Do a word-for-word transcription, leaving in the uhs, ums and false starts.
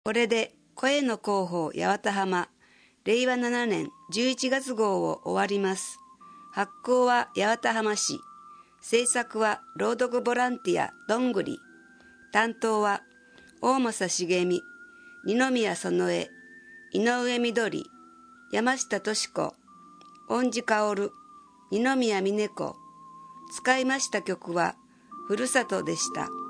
これで声の広報八幡浜れいわななねんじゅういちがつ号を終わります。発行は八幡浜市、制作は朗読ボランティアどんぐり、担当は大政茂美、二宮園江、井上みどり、山下敏子、恩地薫、二宮峰子。使いました曲はふるさとでした。